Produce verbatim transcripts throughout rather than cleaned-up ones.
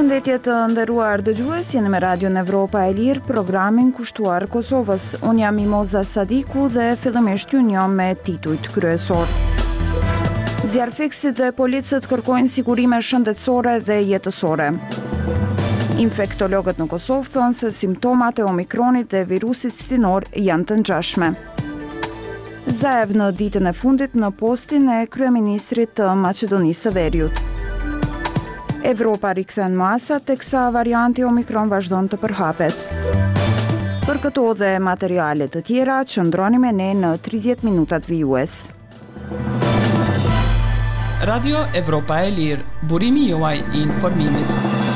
Përshëndetje të nderuar dëgjues, jeni me Radion Evropa e Lirë, programin kushtuar Kosovës. Unë jam Mimoza Sadiku dhe fillimisht ju njoh me titujt kryesor. Zjarfikësit dhe policët kërkojnë sigurime shëndetësore dhe jetësore. Infektologët në Kosovë thonë se simptomat e Omikronit dhe virusit stinor janë të ngjashme. Zaev në ditën e fundit në postin e kryeministrit të Maqedonisë së Veriut. Evropa rikthen masat teksa varianti Omikron vazhdon të përhapet. Për këto dhe materiale të tjera, qëndroni me ne në tridhjetë minutat vijues. Radio Evropa e Lirë, burimi juaj i informimit.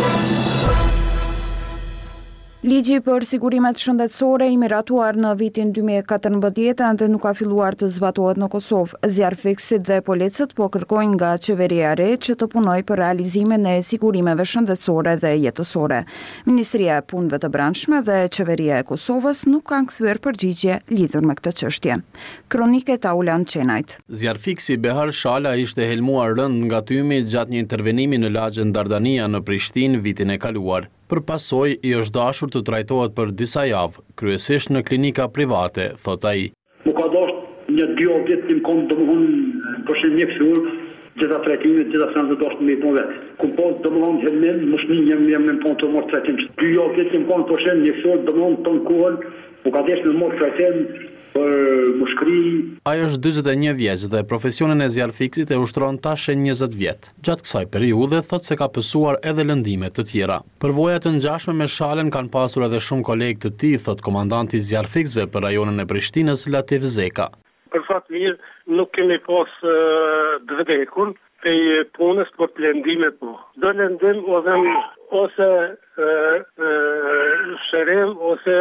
Ligji për sigurimet shëndetësore i miratuar në vitin dy mijë e katërmbëdhjetë ende nuk ka filluar të zbatohet në Kosovë. Zjarfikësit dhe policët po kërkojnë nga qeveria e re që të punojë për realizimin e sigurimeve shëndetësore dhe jetësore. Ministria e Punëve të Brendshme dhe Qeveria e Kosovës nuk kanë kthyer përgjigje lidhur me këtë çështje. Kronike Taulan Çenajt. Zjarfikësi Behar Shala ishte helmuar rënd nga tymi gjatë një intervenimi në lagjen Dardania në Prishtinë vitin e kaluar. Për pasoj i është dashur të trajtohet për disa javë, kryesisht në klinika private, thot ai. Më ka dashur një dy vjet të më kon domthon për shemb një fshur, gjitha trajtimet, gjitha sa të dashur me punë vet. Ku po domthon helmen, mos më jam jam në punë të mos trajtim. Dy vjet të më kon për shemb një fshur, domthon ton kohën, u ka dashur me mos trajtim për mushkëri. Ai është dyzet e një vjeç dhe profesionin e zjarfikësit e ushtron tash e njëzet vjet. Gjatë kësaj periudhe thot se ka pësuar edhe lëndime të tjera. Përvoja të ngjashme me Shalen kanë pasur edhe shumë kolegë të tij, thot komandanti i zjarfikësve për rajonin e Prishtinës Latif Zeka. Për fat mirë nuk kemi pas uh, dvdekun pe punës për të lëndime po. Do lëndim ose ose uh, uh, shërim ose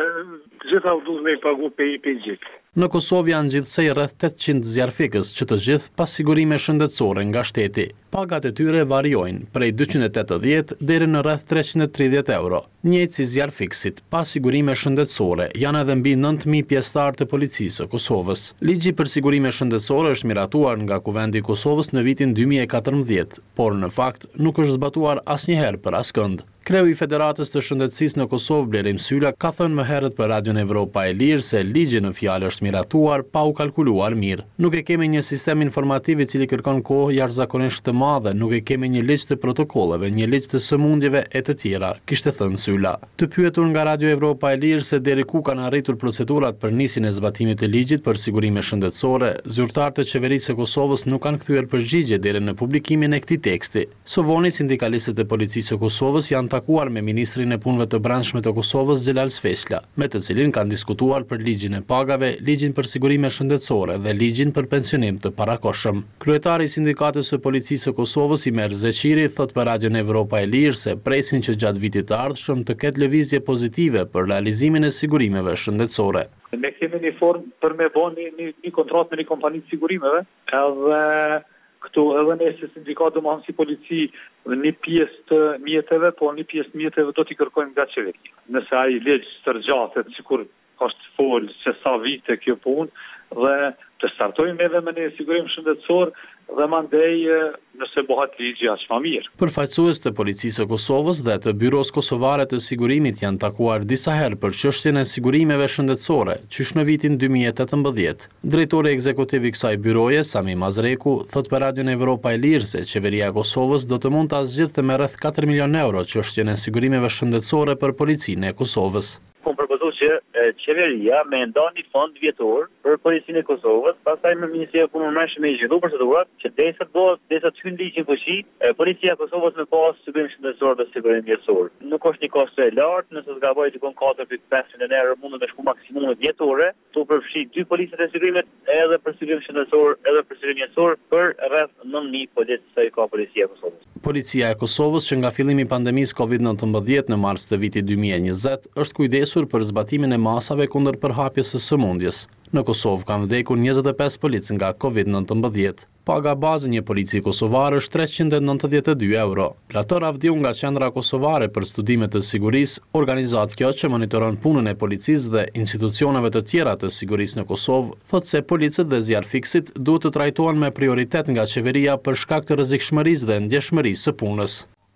gjitha u duhet me i pagu pe i pe gjithë. Në Kosovë janë gjithsej rreth tetëqind zjarfikës që të gjithë pas sigurime shëndetësore nga shteti. Pagat e tyre variojnë prej dyqind e tetëdhjetë deri në rreth treqind e tridhjetë euro. Njëjtë si zjarfikësit, pas sigurime shëndetësore janë edhe mbi nëntë mijë pjesëtar të policisë së Kosovës. Ligji për sigurime shëndetësore është miratuar nga Kuvendi i Kosovës në vitin dy mijë e katërmbëdhjetë, por në fakt nuk është zbatuar asnjëherë për askënd. Kreu i Federatës të Shëndetësisë në Kosovë, Blerim Sylla, ka thënë më herët për Radion Evropa e Lirë se ligji në fjalë është miratuar pa u kalkuluar mirë. Nuk e kemi një sistem informativ i cili kërkon kohë jashtëzakonisht të madhe, nuk e kemi një ligj të protokolleve, një ligj të sëmundjeve e të tjera, kishte thënë Sylla. Të pyetur nga Radio Evropa e Lirë se deri ku kanë arritur procedurat për nisjen e zbatimit të ligjit për sigurime shëndetësore, zyrtarët e qeverisë së Kosovës nuk kanë kthyer përgjigje deri në publikimin e këtij teksti. Sovoni, sindikalistët e policisë së Kosovës janë takuar me ministrin e punëve të brendshme të Kosovës Xhelal Sfesla, me të cilin kanë diskutuar për ligjin e pagave, ligjin për sigurime shëndetësore dhe ligjin për pensionim të parakohshëm. Kryetari i sindikatës së policisë së Kosovës Imer Zeqiri thot për Radion Evropa e Lirë se presin që gjatë vitit të ardhshëm të ketë lëvizje pozitive për realizimin e sigurimeve shëndetësore. Ne kemi një formë për me bëni një, një kontratë me një kompani të sigurimeve, edhe këtu edhe ne si sindikatë më si polici një pjesë të mjeteve, po një pjesë të mjeteve do t'i kërkojmë nga qeveria. Nëse ai ligj stërgjatet, sikur është folë që sa vite kjo punë, dhe të startojmë edhe me një sigurim shëndetësor dhe mandej nëse bëhet ligji aq më mirë. Përfaqësues të policisë së Kosovës dhe të Byros Kosovare të Sigurimit janë takuar disa herë për çështjen e sigurimeve shëndetësore, qysh në vitin dy mijë e tetëmbëdhjetë. Drejtori ekzekutiv i kësaj byroje, Sami Mazreku, thot për Radion Evropa e Lirë se qeveria e Kosovës do të mund ta zgjidhte me rreth katër milion euro çështjen e sigurimeve shëndetësore për policinë e Kosovës. Kom përpozu që e, qeveria me nda një fond vjetor për policinë e Kosovës, pastaj me Ministria e Punës Brendshme me gjithu procedurat që derisa të bëhet, derisa të hyjë ligji në fuqi, policia e Kosovës me pas sigurim shëndetësor dhe sigurim mjetësor. Nuk është një kosto e lartë, nëse të gaboj dikon katër pikë pesë milion euro mund të shku maksimumi vjetore, tu përfshi dy policët e sigurimit edhe për sigurim shëndetësor, edhe për sigurim mjetësor për rreth nëntë mijë policë sa i ka policia e Kosovës. Policia e Kosovës që nga fillimi i pandemisë kovid nëntëmbëdhjetë në mars të vitit dy mijë e njëzet është kujdesur për zbatimin e masave kundër përhapjes së sëmundjes. Në Kosovë kanë vdekur njëzet e pesë policë nga kovid nëntëmbëdhjetë. Paga bazë një polici kosovar është treqind e nëntëdhjetë e dy euro. Plator Avdiu nga Qendra Kosovare për Studime të Sigurisë, organizat kjo që monitoron punën e policisë dhe institucioneve të tjera të sigurisë në Kosovë, thot se policët dhe zjarfikësit duhet të trajtohen me prioritet nga qeveria për shkak të rrezikshmërisë dhe ndjeshmërisë së punës.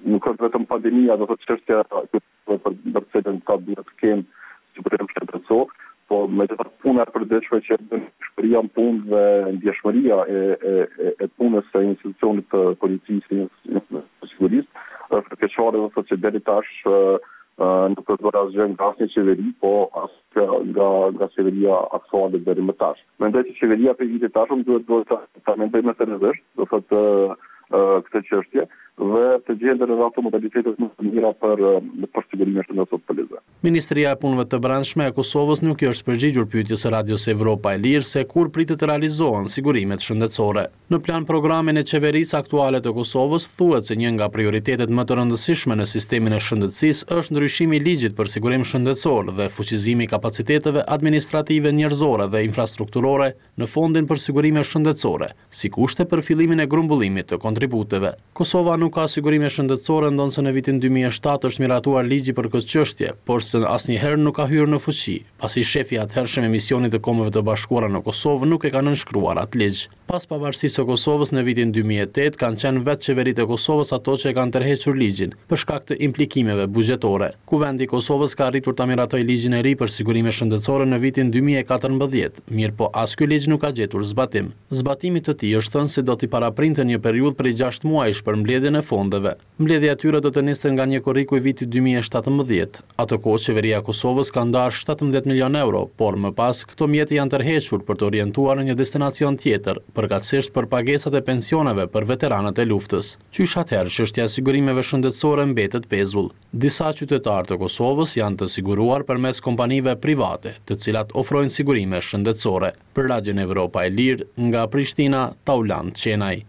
nuk është vetëm pandemia, do të çështja për cilën ka duhet të kemë sigurim shëndetësor, po megjithatë puna e përditshme që bën shpëria në punë dhe ndjeshmëria e, e, e, e punës së institucionit të policisë dhe sigurisë është keqare dhe thotë që deri tash nuk është bërë asgjë nga asnjë qeveri, po as nga nga qeveria aktuale deri më tash. Mendoj që qeveria për vitin e tashëm duhet të ta mendojë më seriozisht, do thotë këtë çështje dhe të gjendën edhe ato modalitetet më të mira për për sigurimin e shëndetësor të policisë. Ministria e Punëve të Brendshme e Kosovës nuk i është përgjigjur pyetjes së Radios Evropa e Lirë se kur pritet të realizohen sigurimet shëndetësore. Në plan programin e qeverisë aktuale të Kosovës thuhet se një nga prioritetet më të rëndësishme në sistemin e shëndetësisë është ndryshimi i ligjit për sigurim shëndetësor dhe fuqizimi i kapaciteteve administrative, njerëzore dhe infrastrukturore në Fondin për Sigurime Shëndetësore, si kushte për fillimin e grumbullimit të kontributeve. Kosova nuk ka sigurime shëndetësore ndonse në vitin dy mijë e shtatë është miratuar ligji për këtë çështje, por se asnjëherë nuk ka hyrë në fuqi, pasi shefi atëhershëm i misionit të Kombeve të Bashkuara në Kosovë nuk e ka nënshkruar atë ligj. Pas pavarësisë së Kosovës në vitin dy mijë e tetë kanë qenë vetë qeveritë e Kosovës ato që e kanë tërhequr ligjin për shkak të implikimeve buxhetore. Kuvendi i Kosovës ka arritur ta miratojë ligjin e ri për sigurime shëndetësore në vitin dy mijë e katërmbëdhjetë, mirë po as ky ligj nuk ka gjetur zbatim. Zbatimi i tij është thënë se do t'i paraprinte një periudhë prej gjashtë muajsh për mbledhjen e fondeve. Mbledhja e tyre do të niste nga një korriku i vitit dy mijë e shtatëmbëdhjetë. Atë kohë qeveria e Kosovës ka ndarë shtatëmbëdhjetë milion euro, por më pas këto mjete janë tërhequr për të orientuar në një destinacion tjetër, përkatësisht për pagesat e pensioneve për veteranët e luftës. Qysh atëherë çështja e sigurimeve shëndetësore mbetet pezull. Disa qytetarë të Kosovës janë të siguruar përmes kompanive private, të cilat ofrojnë sigurime shëndetësore. Për Radion Evropa e Lirë, nga Prishtina, Taulant Qenaj.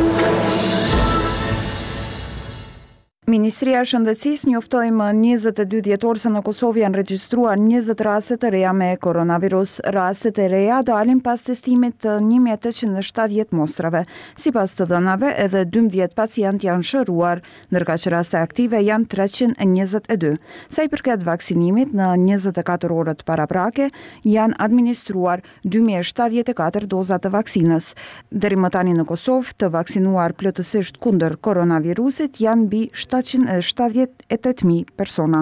Ministria e Shëndetësisë njoftoi më njëzet e dy dhjetor se në Kosovë janë regjistruar njëzet raste të reja me koronavirus. Rastet e reja dalin pas testimit të një mijë e tetëqind e shtatëdhjetë mostrave. Sipas të dhënave, edhe dymbëdhjetë pacient janë shëruar, ndërka që raste aktive janë treqind e njëzet e dy. Sa i përket vaksinimit, në njëzet e katër orët paraprake janë administruar dy mijë e shtatëdhjetë e katër doza të vaksinës. Deri më tani në Kosovë, të vaksinuar plotësisht kundër koronavirusit janë mbi shtatëqind e shtatëdhjetë e tetë mijë persona.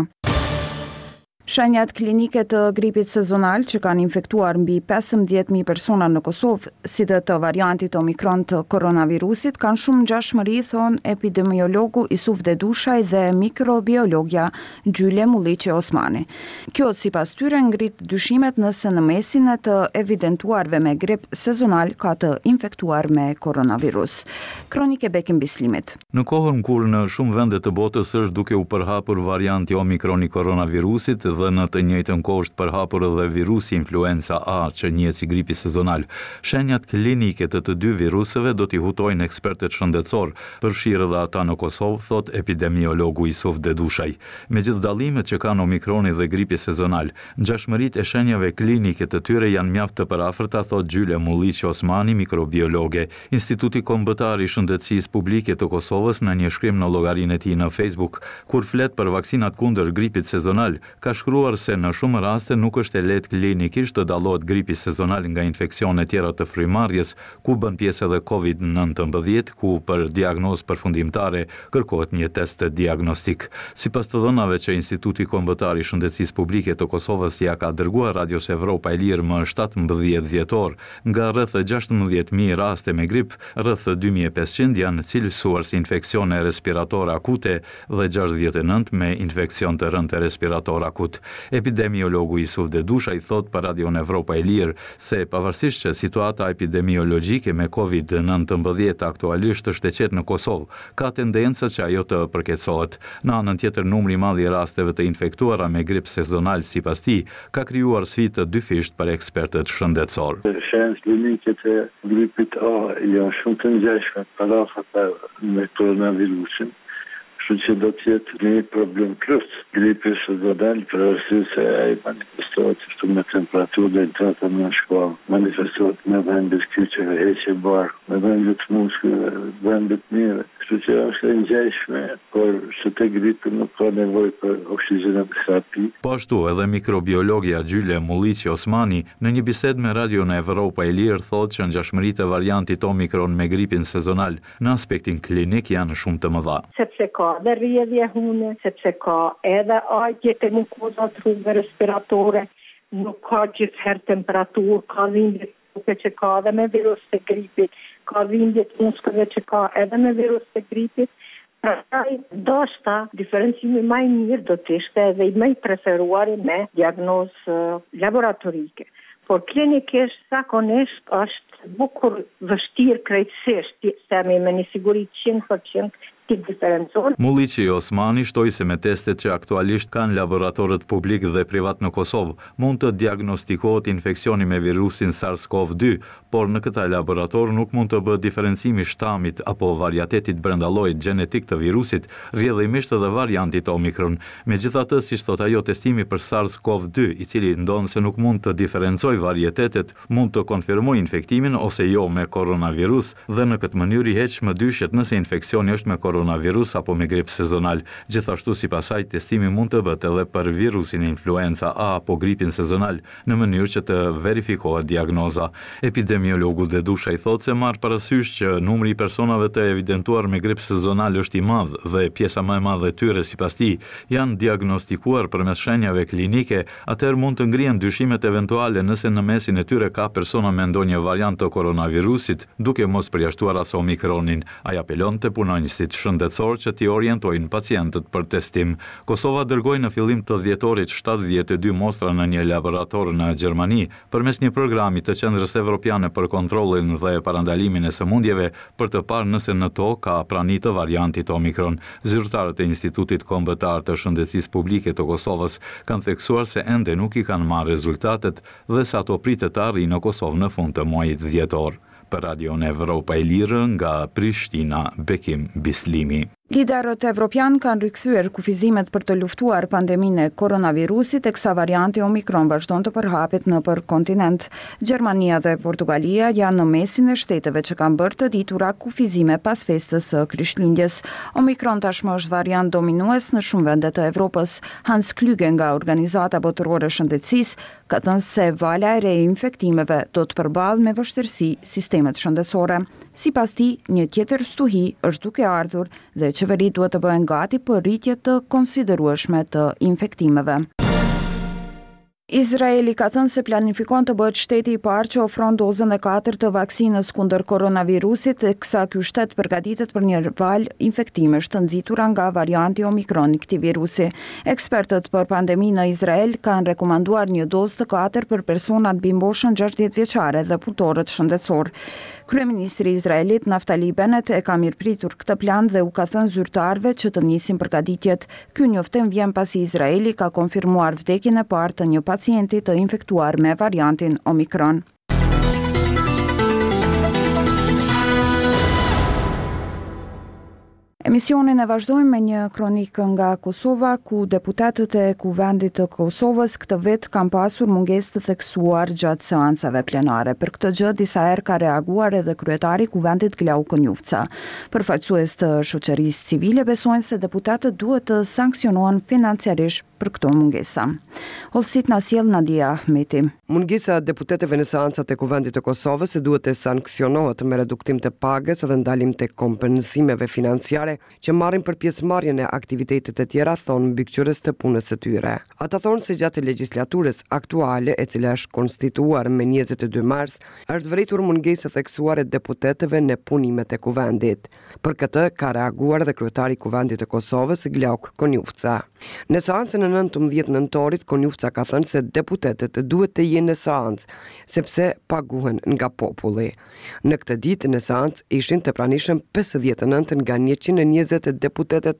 Shenjat klinike të gripit sezonal që kanë infektuar mbi pesëmbëdhjetë mijë persona në Kosovë, si dhe të variantit Omikron të koronavirusit, kanë shumë ngjashmëri, thon epidemiologu Isuf Dedushaj dhe mikrobiologja Gjyle Mulliqi Osmani. Kjo sipas tyre ngrit dyshimet nëse në mesin e të evidentuarve me grip sezonal ka të infektuar me koronavirus. Kronike Bekim Bislimit. Në kohën kur në shumë vende të botës është duke u përhapur varianti Omikron i koronavirusit, dhe në të njëjtën kohë është përhapur edhe virusi influenza A që njihet si gripi sezonal. Shenjat klinike të të dy viruseve do t'i hutojnë ekspertët shëndetësor, përfshirë edhe ata në Kosovë, thot epidemiologu Isuf Dedushaj. Megjithë dallimet që kanë Omikroni dhe gripi sezonal, ngjashmëritë e shenjave klinike të tyre janë mjaft të përafërta, thot Gjyle Mulliqi Osmani, mikrobiologe. Instituti Kombëtar i Shëndetësisë Publike të Kosovës në një shkrim në llogarinë e tij në Facebook, kur flet për vaksinat kundër gripit sezonal, ka shkruar se në shumë raste nuk është e lehtë klinikisht të dallohet gripi sezonal nga infeksione tjera të frymarrjes, ku bën pjesë edhe kovid nëntëmbëdhjetë, ku për diagnozë përfundimtare kërkohet një test diagnostik. Sipas të dhënave që Instituti Kombëtar i Shëndetësisë Publike të Kosovës ja ka dërguar Radios Evropa e Lirë më shtatëmbëdhjetë dhjetor, nga rreth gjashtëmbëdhjetë mijë raste me grip, rreth dy mijë e pesëqind janë cilësuar si infeksione respiratore akute dhe gjashtëdhjetë e nëntë me infeksion të rëndë respirator akut. Epidemiologu Isuf Dedushaj thot për Radion Evropa e Lirë se pavarësisht që situata epidemiologjike me kovid nëntëmbëdhjetë aktualisht është e qetë në Kosovë, ka tendenca që ajo të përkeqësohet. Në anën tjetër, numri i madh i rasteve të infektuara me grip sezonal sipas tij ka krijuar sfidë të dyfisht për ekspertët shëndetësor. Shenjat klinike të gripit A janë shumë të ngjashme parafata me koronavirusin. Kështu që do të jetë një problem kryt. Gripi sezonal për arsye se ai manifestohet ashtu me temperaturë dhe intrata në shkollë, manifestohet me vendet kyçe, heqje bark, me vendet muskujve, vendet mire. Kështu që është e ngjeshme, por që të gripi nuk ka nevojë për oksigjenoterapi. Po ashtu edhe mikrobiologja Gjyle Mulliqi Osmani në një bisedë me Radion Evropa e Lirë thotë që ngjashmëritë e variantit Omikron me gripin sezonal në aspektin klinik janë shumë të mëdha. Sepse ka dhe rrjedhje hune, sepse ka edhe ajtje të mukoza trupëve respiratore, nuk ka gjithherë temperaturë, ka dhimbje që ka edhe me virus të gripit, ka dhimbje të muskujve që ka edhe me virus të gripit. Prandaj, ndoshta diferencimi më i mirë do të ishte edhe i më i preferuari me diagnozë laboratorike. Por klinikisht zakonisht është bukur vështirë krejtësisht, themi me një siguri njëqind përqind të diferencon. Mulliqi Osmani shtoi se me testet që aktualisht kanë laboratorët publik dhe privat në Kosovë, mund të diagnostikohet infeksioni me virusin SARS-CoV dy, por në këta laborator nuk mund të bëhet diferencimi shtamit apo variatetit brenda llojit gjenetik të virusit, rrjedhimisht edhe variantit Omikron. Megjithatë, siç thot ajo, testimi për SARS-CoV dy, i cili ndon se nuk mund të diferencoj varietetet, mund të konfirmoj infektimin ose jo me koronavirus dhe në këtë mënyrë i heq më dyshet nëse infeksioni është me koronavirus apo me grip sezonal. Gjithashtu, sipas saj, testimi mund të bëhet edhe për virusin influenza A apo gripin sezonal në mënyrë që të verifikohet diagnoza. Epidemiologu Dedusha i thotë se marr parasysh që numri i personave të evidentuar me grip sezonal është i madh dhe pjesa më e madhe e tyre sipas tij janë diagnostikuar përmes shenjave klinike, atëherë mund të ngrihen dyshimet eventuale nëse në mesin e tyre ka persona me ndonjë variant të koronavirusit, duke mos përjashtuar as Omikronin. Ai apelon te punonjësit shëndetësor që t'i orientojnë pacientët për testim. Kosova dërgoi në fillim të dhjetorit shtatëdhjetë e dy mostra në një laborator në Gjermani përmes një programi të Qendrës Evropiane për kontrollin dhe parandalimin e sëmundjeve për të parë nëse në to ka prani të variantit Omikron. Zyrtarët e Institutit Kombëtar të Shëndetësisë Publike të Kosovës kanë theksuar se ende nuk i kanë marrë rezultatet dhe se ato pritet të arrijnë në Kosovë në fund të muajit dhjetor. Për Radion Evropa e Lirë nga Prishtina, Bekim Bislimi. Liderët evropian kanë rikthyer kufizimet për të luftuar pandeminë e koronavirusit, teksa varianti Omikron vazhdon të përhapet nëpër kontinent. Gjermania dhe Portugalia janë në mesin e shteteve që kanë bërë të ditura kufizime pas festës së Krishtlindjes. Omikron tashmë është variant dominues në shumë vende të Evropës. Hans Klüge nga Organizata Botërore e Shëndetësisë ka thënë se vala e re e infektimeve do të përballë me vështirësi sistemet shëndetësore. Sipas tij, një tjetër stuhi është duke ardhur dhe qeverit duhet të bëhen gati për rritje të konsiderueshme të infektimeve. Izraeli ka thënë se planifikon të bëhet shteti i parë që ofron dozën e katërt të vaksinës kundër koronavirusit, teksa ky shtet përgatitet për një valë infektimesh të nxitura nga varianti Omikron i këtij virusi. Ekspertët për pandeminë në Izrael kanë rekomanduar një dozë të katërt për personat mbi moshën gjashtëdhjetë vjeçare dhe punëtorët shëndetësor. Kryeministri i Izraelit Naftali Bennett e ka mirëpritur këtë plan dhe u ka thënë zyrtarëve që të nisin përgatitjet. Ky njoftim vjen pasi Izraeli ka konfirmuar vdekjen e parë të një pacienti të infektuar me variantin Omikron. Emisionin e vazhdojmë me një kronikë nga Kosova, ku deputetët e Kuvendit të Kosovës këtë vit kanë pasur mungesë të theksuar gjatë seancave plenare. Për këtë gjë disa herë ka reaguar edhe kryetari i Kuvendit Glau Konjufca. Përfaqësues të shoqërisë civile besojnë se deputetët duhet të sanksionohen financiarisht për këto mungesa. Hollësit na sjell Nadia Ahmeti. Mungesa e deputetëve në seancat e Kuvendit të Kosovës duhet të sanksionohet me reduktim të pagës dhe ndalim të kompensimeve financiare që marrin për pjesëmarrjen e aktivitetet e tjera, thonë mbikëqyrës të punës së tyre. Ata thonë se gjatë legjislaturës aktuale, e cila është konstituar me njëzet e dy mars, është vërejtur mungesë theksuare deputetëve në punimet e Kuvendit. Për këtë ka reaguar dhe kryetari i Kuvendit të Kosovës, Glauk Konjufca. Në seancën e nëntëmbëdhjetë nëntorit, Konjufca ka thënë se deputetët duhet të jenë në seancë, sepse paguhen nga populli. Në këtë ditë në seancë ishin të pranishëm pesëdhjetë e nëntë nga njëqind e njëzet deputetet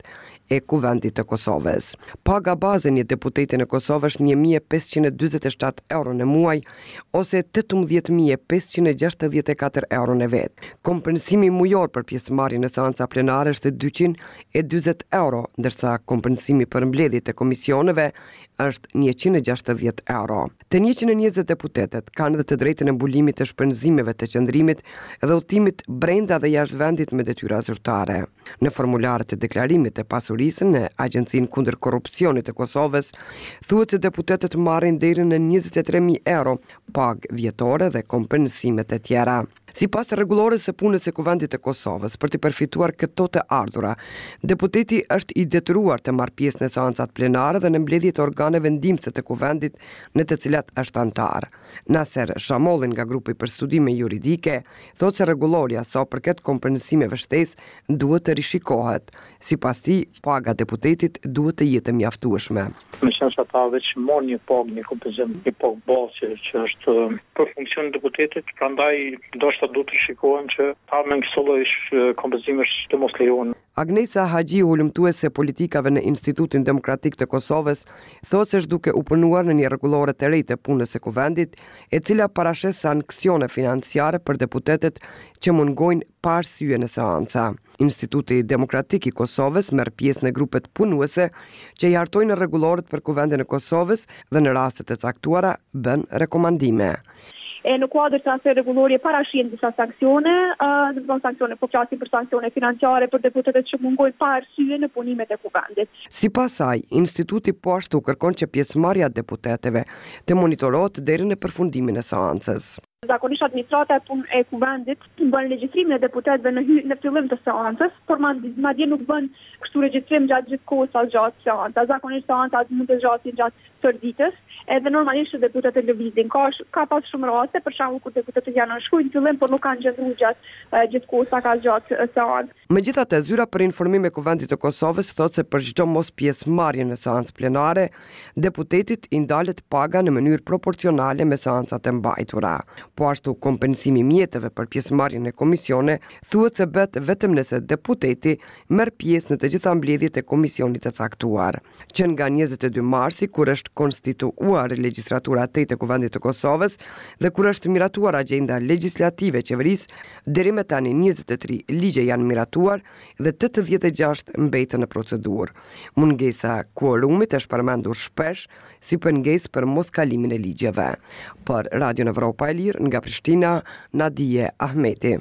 e Kuvendit të Kosovës. Paga baze një deputeti në Kosovë është një mijë e pesëqind e dyzet e shtatë euro në muaj ose tetëmbëdhjetë mijë e pesëqind e gjashtëdhjetë e katër euro në vit. Kompensimi mujor për pjesëmarrjen në seanca plenare është dyqind e dyzet euro, ndërsa kompensimi për mbledhjet e komisioneve është njëqind e gjashtëdhjetë euro. Të njëqind e njëzet deputetet kanë edhe të drejtën e mbulimit të shpenzimeve të qëndrimit dhe udhëtimit brenda dhe jashtë vendit me detyra zyrtare. Në formularet e deklarimit të pasurisë në Agjencinë kundër korrupsionit të Kosovës, thuhet se deputetet marrin deri në njëzet e tre mijë euro pagë vjetore dhe kompensimet e tjera. Sipas rregullores së punës së Kuvendit të Kosovës, për të përfituar këto të ardhura, deputeti është i detyruar të marrë pjesë në seancat plenare dhe në mbledhjet e organeve ndihmëse të Kuvendit në të cilat është antar. Naser Shamollin nga grupi për studime juridike thotë se rregulloria sa përket kompensimeve shtesë duhet të rishikohet. Sipas tij, paga deputetit duhet të jetë mjaftueshme. Me qenë se ata veç mor një pagë, një kompensim, një pagë bazë që është për funksionin e deputetit, prandaj ndoshta duhet të shikohen që ta me këto lloj kompensimesh të mos lejohen. Agnesa Haxhi, ulëmtuese politikave në Institutin Demokratik të Kosovës, thotë se është duke u punuar në një rregullore të re të punës së Kuvendit, e cila parashes sanksione financiare për deputetet që mungojnë pa arsye në seanca. Instituti Demokratik i Kosovës merr pjesë në grupet punuese që i hartojnë rregulloret për Kuvendin e Kosovës dhe në rastet e caktuara bën rekomandime. E në kuadër të asaj rregullorie parashihen disa sanksione, uh, dhe të sanksione, po flasim për sanksione financiare për deputetet që mungojnë pa arsye në punimet e Kuvendit. Sipas saj, instituti po ashtu kërkon që pjesëmarrja e deputetëve të monitorohet deri në përfundimin e seancës. Zakonisht administrata e punë e Kuvendit bën regjistrimin e deputetëve në hy- në fillim të seancës, por madje nuk bën kështu regjistrim gjatë gjithë kohës sa gjatë seancës. Zakonisht seancat mund të zgjasin gjatë tërë ditës, edhe normalisht deputetët lëvizin. Ka ka pas shumë raste, për shembull kur deputetët janë në shkruajnë fillim, por nuk kanë gjendruar gjatë gjithë kohës sa ka gjatë seancës. Megjithatë, zyra për informim e Kuvendit të Kosovës thotë se për çdo mos pjesëmarrje në seancë plenare, deputetit i ndalet paga në mënyrë proporcionale me seancat e mbajtura. Po ashtu kompensimi mjeteve për pjesëmarrjen në komisione thuhet se bëhet vetëm nëse deputeti merr pjesë në të gjitha mbledhjet e komisionit të caktuar. Që nga njëzet e dy marsi, kur është konstituuar legjislatura e tetë e Kuvendit të Kosovës dhe kur është miratuar agjenda legjislative e qeverisë, deri më tani njëzet e tre ligje janë miratuar dhe tetëdhjetë e gjashtë mbeten në procedurë. Mungesa kuorumit është përmendur shpesh si pengesë për moskalimin e ligjeve. Për Radio Evropa e Lirë nga Prishtina, Nadije Ahmeti.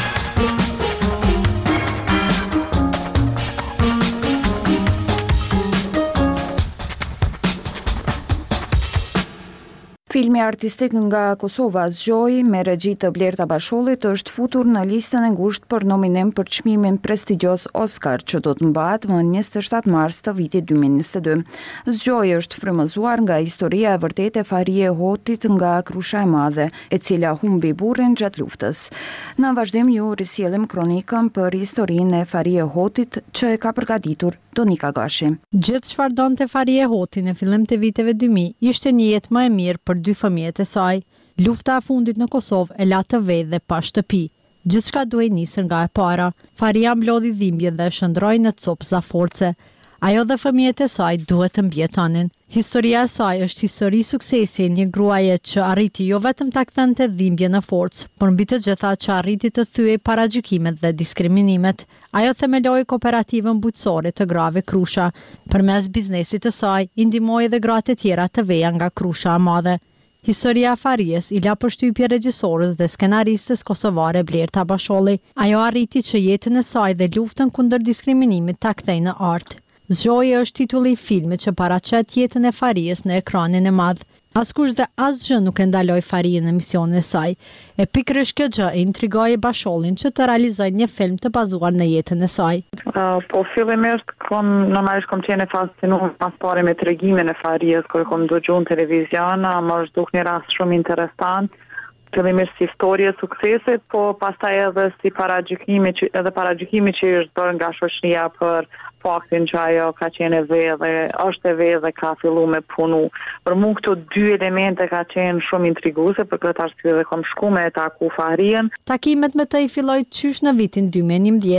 Filmi artistik nga Kosova Zgjoj me regji të Blerta Bashollit është futur në listën e ngushtë për nominim për çmimin prestigjos Oscar që do të mbahet më njëzet e shtatë mars të vitit dy mijë e njëzet e dy. Zgjoj është frymëzuar nga historia e vërtetë e Farie Hotit nga Krusha e Madhe, e cila humbi burrin gjatë luftës. Në vazhdim ju risjellim kronikën për historinë e Farie Hotit që e ka përgatitur Donika Gashi. Gjithë çfarë donte Farie Hoti në fillim të viteve dy mijë ishte një jetë më e mirë për dy fëmijët e saj. Lufta e fundit në Kosovë e la të vedhë dhe pa shtëpi. Gjithçka duhej nisër nga e para. Faria mblodhi dhimbjen dhe e shndroi në copë zaforce. Ajo dhe fëmijët e saj duhet të mbjetonin. Historia e saj është histori suksesi, një gruaje që arriti jo vetëm ta kthente dhimbjen në forcë, por mbi të gjitha që arriti të thyej paragjykimet dhe diskriminimet. Ajo themeloi kooperativën bujqësore të grave Krusha. Përmes biznesit të saj, i ndihmoi edhe gratë e tjera të veja nga Krusha e Madhe. Historia e Faries i la përshtypje regjisorës dhe skenaristës kosovare Blerta Basholli. Ajo arriti që jetën e saj dhe luftën kundër diskriminimit ta kthej në art. Zgjoj është titulli i filmit që paraqet jetën e Faries në ekranin e madh. Askush dhe asgjë nuk e ndaloi Farien në misionin e saj. E pikërisht kjo gjë e intrigoi Bashollin që të realizojë një film të bazuar në jetën e saj. Uh, po fillimisht kom normalisht kom qenë fascinuar pas pare me tregimin e Faries kur kom dëgjuar në televizion, më është duk një rast shumë interesant. Fillimisht si historie e suksesit, po pastaj edhe si paragjykimi që edhe paragjykimi që është bërë nga shoqëria për faktin që ajo ka qenë e vedhë dhe është e vedhë dhe ka filluar me punu. Për mua këto dy elemente ka qenë shumë intriguese, për këtë arsye dhe kam shkuar me taku Farien. Takimet me të i filloi qysh në vitin dy mijë e njëmbëdhjetë.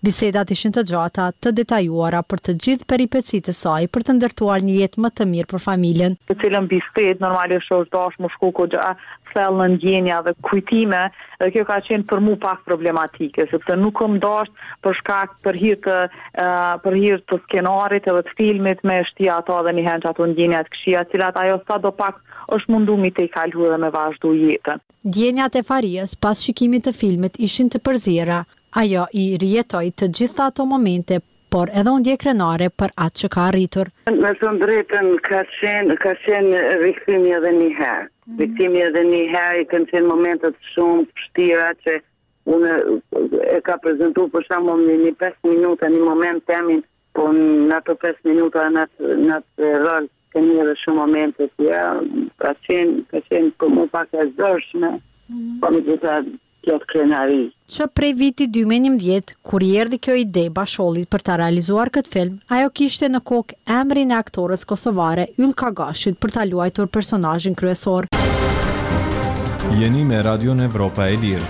Bisedat ishin të gjata, të detajuara për të gjithë peripecitë e saj për të ndërtuar një jetë më të mirë për familjen. Të cilën bisedë normalisht është dashur më shku kogja thellë në ndjenja dhe kujtime, dhe kjo ka qenë për mu pak problematike, sepse nuk kam dashur për shkak për hir të uh, për hir të skenarit edhe të filmit me shtia ato dhe një herë ato ndjenja të këqija, të cilat ajo sa do pak është mundu mi të i kalu dhe me vazhdu jetën. Ndjenjat e Farias pas shikimit të filmit ishin të përzira. Ajo i rijetoi të gjitha ato momente, por edhe ndje krenare për atë që ka arritur. Me të drejtën ka qenë, ka qenë viktimi edhe një herë. Mm. Viktimi edhe një herë i kanë qenë momentet shumë vështira që unë e ka prezentuar për shembull në një pesë minuta, një moment temin, po në ato pesë minuta në atë në atë rol keni edhe shumë momente që ja, ka qenë, ka qenë për mu pak e zërshme, mm. po me gjitha këtë krenari. Që prej viti dy mijë e njëmbëdhjetë, kur i erdhi kjo ide Bashollit për ta realizuar këtë film, ajo kishte në kokë emrin e aktorës kosovare Ylka Gashit për ta luajtur personazhin kryesor. Jeni me Radion Evropa e Lirë.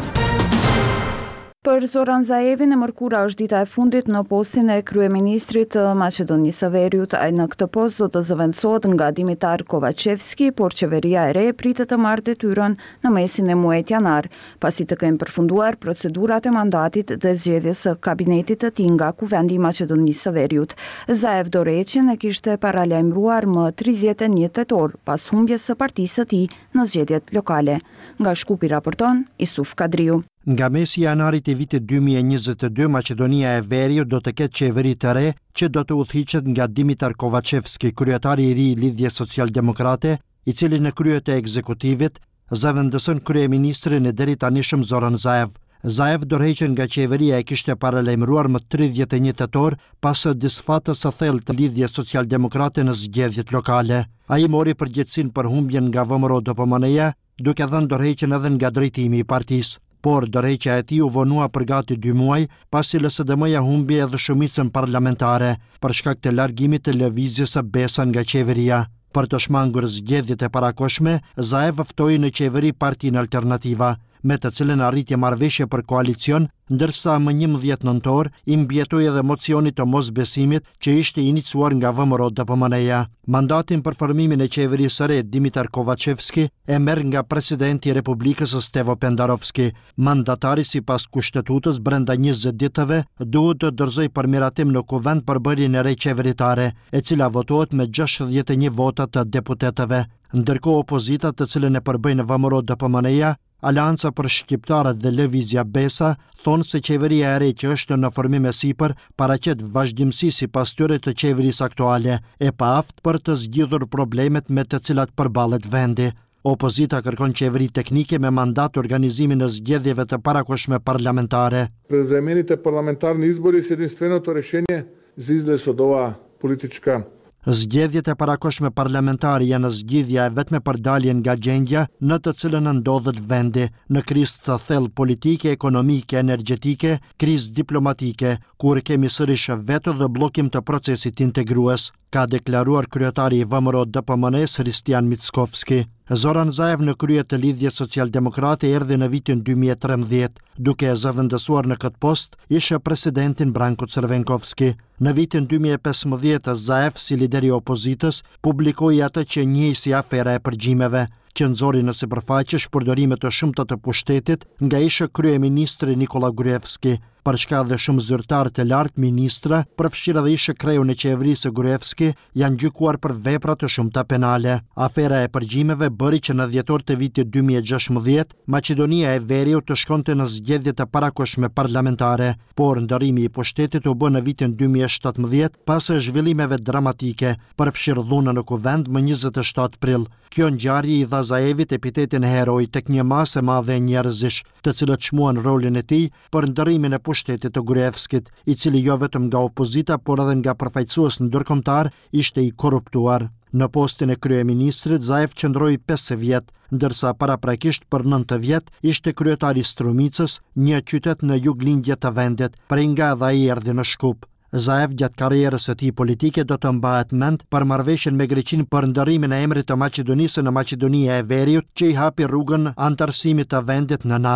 Për Zoran Zaevin e mërkura është dita e fundit në postin e kryeministrit të Maqedonisë së Veriut. Ai në këtë post do të zëvendësohet nga Dimitar Kovacevski, por qeveria e re pritet të marrë detyrën në mesin e muajit janar, pasi të kenë përfunduar procedurat e mandatit dhe zgjedhjes së kabinetit të tij nga Kuvendi i Maqedonisë së Veriut. Zaev Doreqin e kishte paralajmëruar më tridhjetë e një tetor pas humbjes së partisë së tij në zgjedhjet lokale. Nga Shkupi raporton Isuf Kadriu. Nga mesi janarit e vitit dy mijë e njëzet e dy, Maqedonia e Veriut do të ketë qeveri të re që do të udhëhiqet nga Dimitar Kovacevski, kryetari i ri i Lidhjes Social-Demokrate, i cili në krye të ekzekutivit zëvendëson kryeministrin e deri tanishëm Zoran Zaev. Zaev dorëheqjen nga qeveria e kishte paralajmëruar më tridhjetë e një tetor pas disfatës së thellë të Lidhjes Social-Demokrate në zgjedhjet lokale. Ai mori përgjegjësinë për humbjen nga V M R O D P M N-ja, duke dhënë dorëheqjen edhe nga drejtimi i partisë. Por dorëheqja e tij u vonua për gati dy muaj, pasi L S D M-ja humbi edhe shumicën parlamentare për shkak të largimit të lëvizjes së Besa nga qeveria. Për të shmangur zgjedhjet e parakoshme, Zaev ftoi në qeveri Partinë Alternativa, me të cilën arritje marrëveshje për koalicion, ndërsa më njëmbëdhjetë nëntor i mbjetoi edhe mocioni të mosbesimit që ishte iniciuar nga V M R O D P M N-ja. Mandatin për formimin e qeverisë së re Dimitar Kovacevski e merr nga presidenti i Republikës Stevo Pendarovski. Mandatari sipas kushtetutës brenda njëzet ditëve duhet të dorëzoj për miratim në kuvend përbërjen e re qeveritare, e cila votohet me gjashtëdhjetë e një vota të deputetëve. Ndërkohë opozita, të cilën e përbëjnë V M R O D P M N-ja, Alanca për Shqiptarët dhe Lëvizja Besa thonë se qeveria e re që është në formim e sipër paraqet vazhdimsi sipas tyre të qeverisë aktuale, e paaft për të zgjidhur problemet me të cilat përballet vendi. Opozita kërkon qeveri teknike me mandat organizimin e zgjedhjeve të parakoshme parlamentare. През времените парламентарни избори с единственото решение за излез од ова политичка. Zgjedhjet e parakoshme parlamentare janë zgjidhja e vetme për daljen nga gjendja në të cilën ndodhet vendi, në krizë të thellë politike, ekonomike, energjetike, krizë diplomatike, kur kemi sërish veto dhe bllokim të procesit integrues, ka deklaruar kryetari i V M R O D P M N-s Hristian Mickovski. Zoran Zaev në krye të Lidhjes Social-Demokrate erdhi në vitin dy mijë e trembëdhjetë, duke e zëvendësuar në këtë post ishe presidentin Branko Crvenkovski. Në vitin dy mijë e pesëmbëdhjetë, Zaev, si lideri i opozitës, publikoi atë që njihej si afera e përgjimeve, që nxori në sipërfaqe shpërdorime të shumta të pushtetit nga ishe kryeministri Nikola Gruevski. Për shkak dhe shumë zyrtar të lartë ministra, përfshirë edhe ishe kreu në qeverisë Gruevski, janë gjykuar për vepra të shumta penale. Afera e përgjimeve bëri që në dhjetor të vitit dy mijë e gjashtëdhjetë, Maqedonia e Veriut të shkonte në zgjedhjet e parakoshme parlamentare, por ndërrimi i pushtetit u bë në vitin dy mijë e shtatëdhjetë pas zhvillimeve dramatike, përfshirë dhuna në kuvend më njëzet e shtatë prill. Kjo ngjarje i dha Zaevit epitetin heroj tek një masë e madhe njerëzish, të cilët shmuan rolin e tij për ndërrimin e pushtetit të Gruevskit, i cili jo vetëm nga opozita, por edhe nga përfaqësues ndërkombëtar ishte i korruptuar. Në postin e kryeministrit, Zaev qëndroi pesë vjet, ndërsa paraprakisht për nëntë vjet ishte kryetari i Strumicës, një qytet në juglindje të vendit, prej nga dhe ai erdhi në Shkup. Zaev gjatë karrierës së tij politike do të mbahet mend për marrëveshjen me Greqinë për ndërrimin e emrit të Maqedonisë në Maqedonia e Veriut, që i hapi rrugën antarësimit të vendit në NATO.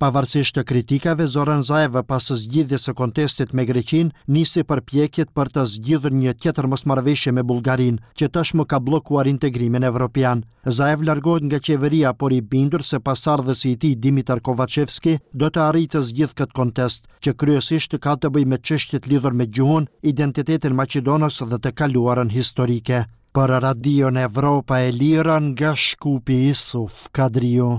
Pavarësisht të kritikave, Zoran Zaev pas zgjidhjes së kontestit me Greqinë nisi përpjekjet për të zgjidhur një tjetër mosmarrëveshje me Bullgarinë, që tashmë ka bllokuar integrimin evropian. Zaev largohet nga qeveria, por i bindur se pasardhësi i tij Dimitar Kovacevski do të arrijë të zgjidhë këtë kontest, që kryesisht ka të bëjë me çështjet lidhur me gjuhën, identitetin maqedonos dhe të kaluarën historike. Për Radion Evropa e Lira nga Shkupi Isuf Kadriu.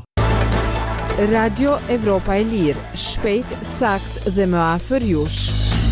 Radio Evropa e Lirë, shpejt, sakt dhe më afër jush.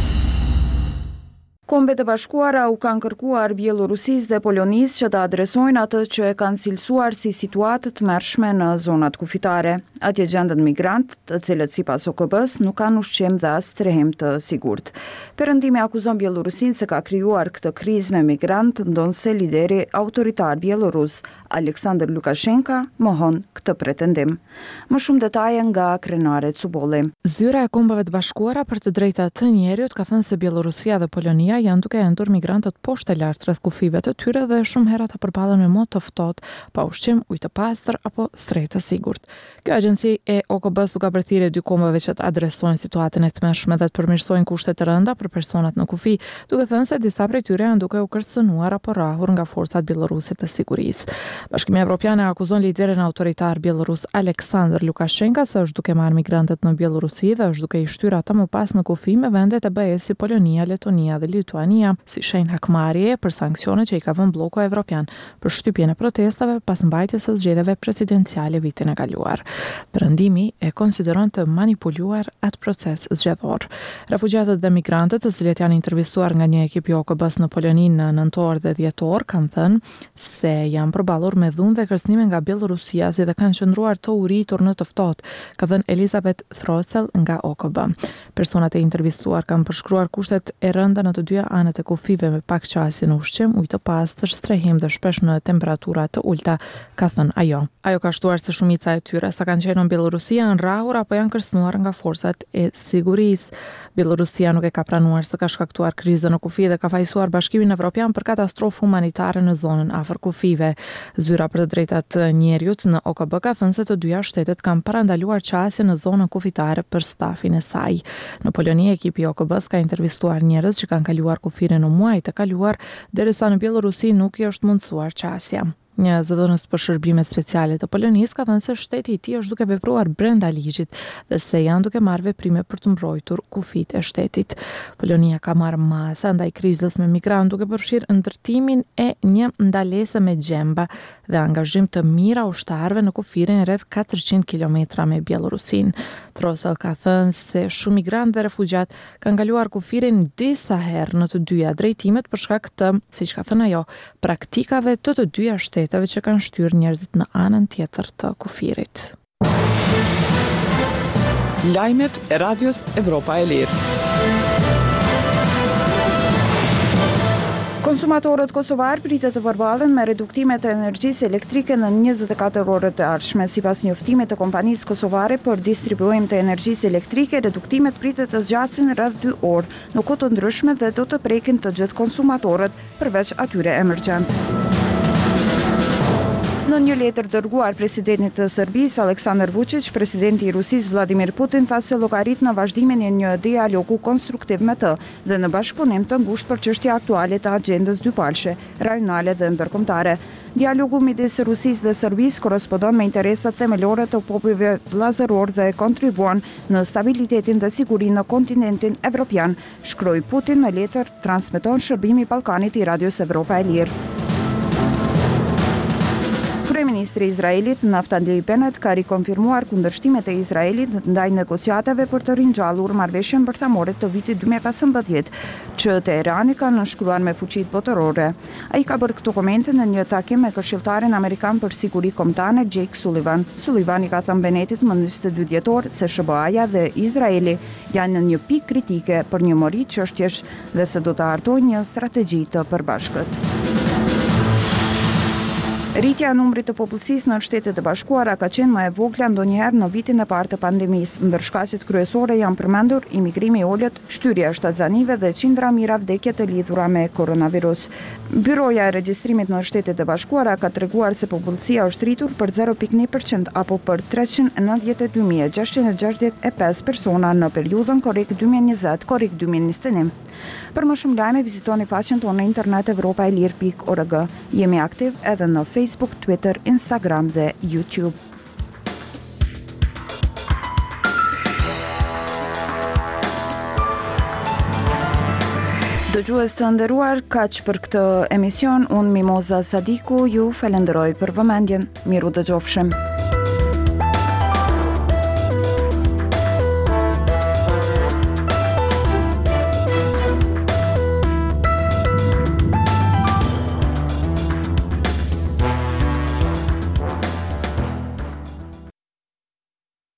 Kombet e Bashkuara u kanë kërkuar Bielorusisë dhe Polonisë që të adresojnë atë që e kanë cilësuar si situatë të mërshme në zonat kufitare. Atje gjenden migrant, të cilët sipas O K B-s nuk kanë ushqim dhe as strehim të sigurt. Perëndimi akuzon Bielorusinë se ka krijuar këtë krizë me migrant, ndonse lideri autoritar bielorus Aleksandr Lukashenka mohon këtë pretendim. Më shumë detaje nga Krenare Cubolli. Zyra e Kombeve të Bashkuara për të drejtat të njerëzit ka thënë se Bielorusia dhe Polonia janë duke endur migrantët poshtë e lartë rreth kufive të tyre dhe shumë herë ata përballen me mod të ftohtë, pa ushqim, ujë të pastër apo strehë të sigurt. Kjo agjenci e O K B-s ka përthirrë dy kombeve që të adresojnë situatën e tmerrshme dhe të përmirësojnë kushtet të rënda për personat në kufi, duke thënë se disa prej tyre janë duke u kërcënuar apo rrahur nga forcat bieloruse të sigurisë. Bashkimi Evropian e akuzon liderin autoritar bielorus Aleksandr Lukashenka se është duke marrë migrantët në Bielorusi dhe është duke i shtyrë ata më pas në kufi me vendet e B E-s si Polonia, Letonia dhe Lituania, si shenjë hakmarrjeje për sanksionet që i ka vënë bloku evropian për shtypjen e protestave pas mbajtjes së zgjedhjeve presidenciale vitin e kaluar. Perëndimi e konsideron të manipuluar atë proces zgjedhor. Refugjatët dhe migrantët, të cilët janë intervistuar nga një ekip i O K B-s në Poloni në nëntor dhe dhjetor, kanë thënë se janë përballur me dhunë dhe kërcënime nga Bielorusia, si dhe kanë qëndruar të uritur në të ftohtë, ka thënë Elizabeth Throsell nga O K B. Personat e intervistuar kanë përshkruar kushtet e rënda në të dyja anët e kufive me pak qasje në ushqim, ujë të pastër, strehim dhe shpesh në temperatura të ulta, ka thënë ajo. Ajo ka shtuar se shumica e tyre sa kanë qenë në Bielorusi janë rrahur apo janë kërcënuar nga forcat e sigurisë. Bielorusia nuk e ka pranuar se ka shkaktuar krizën në kufi dhe ka fajsuar Bashkimin Evropian për katastrofë humanitare në zonën afër kufive. Zyra për të drejtat të njerëzit në O K B ka thënë se të dyja shtetet kanë parandaluar qasje në zonën kufitare për stafin e saj. Në Poloni, ekipi i O K B-s ka intervistuar njerëz që kanë kaluar kufirin në muajt e kaluar, derisa në Bielorusi nuk i është mundsuar qasja. Një zëdhënës për shërbimet speciale të Polonisë ka thënë se shteti i tij është duke vepruar brenda ligjit dhe se janë duke marrë veprime për të mbrojtur kufit e shtetit. Polonia ka marrë masa ndaj krizës me migrantë duke përfshirë ndërtimin e një ndalese me gjemba dhe angazhim të mira ushtarëve në kufirin rreth katërqind kilometra me Bielorusin. Throsell ka thënë se shumë migrantë dhe refugjat kanë kaluar kufirin disa herë në të dyja drejtimet për shkak të, siç ka thënë ajo, praktikave të të dyja shteteve që kanë shtyrë njerëzit në anën tjetër të kufirit. Lajmet e Radios Evropa e Lirë. Konsumatorët kosovar pritet të përballen me reduktime të energjisë elektrike në njëzet e katër orët e ardhshme. Sipas njoftimit të kompanisë kosovare për distribuim të energjisë elektrike, reduktimet pritet të zgjasin rreth dy orë në kohë të ndryshme dhe do të prekin të gjithë konsumatorët, përveç atyre emergjent. Në një letër dërguar presidentit të Serbisë Aleksandar Vučić, presidenti i Rusisë Vladimir Putin tha se llogarit në vazhdimin e një dialogu konstruktiv me të dhe në bashkëpunim të ngushtë për çështje aktuale të agjendës dypalshe, rajonale dhe ndërkombëtare. Dialogu midis Rusisë dhe Serbisë korrespondon me interesat themelore të popujve vllazëror dhe kontribuon në stabilitetin dhe sigurinë në kontinentin evropian, shkroi Putin në letër transmeton shërbimi Ballkanit i Radios Evropa e Lirë. Kryeministri i Izraelit Naftali Bennett ka rikonfirmuar kundërshtimet e Izraelit ndaj negociatave për të ringjallur marrëveshjen bërthamore të vitit dy mijë e pesëmbëdhjetë, që Teherani ka nënshkruar me fuqitë botërore. Ai ka bërë këto komente në një takim me këshilltarin amerikan për siguri kombëtare Jake Sullivan. Sullivan i ka thënë Bennettit më njëzet e dy dhjetor se S B A-ja dhe Izraeli janë në një pikë kritike për një mori çështjesh dhe se do të hartojnë një strategji të përbashkët. Rritja e numrit të popullsisë në Shtetet e Bashkuara ka qenë më e vogla ndonjëherë në vitin e parë të pandemisë. Ndër shkaqet kryesore janë përmendur imigrimi i ulët, shtyrja e shtatzanive dhe qindra mijëra vdekje të lidhura me koronavirus. Byroja e regjistrimit në Shtetet e Bashkuara ka treguar se popullsia është rritur për zero pikë një përqind apo për treqind e nëntëdhjetë e dy mijë e gjashtëqind e gjashtëdhjetë e pesë persona në periudhën korrik dy mijë e njëzet korrik dy mijë e njëzet e një. Për më shumë lajme vizitoni faqen tonë në internet evropailir pikë org. Jemi aktiv edhe në Facebook, Twitter, Instagram dhe YouTube. Dëgjues të nderuar, kaq për këtë emision. Unë Mimoza Sadiku ju falenderoj për vëmendjen. Miru dëgjofshim.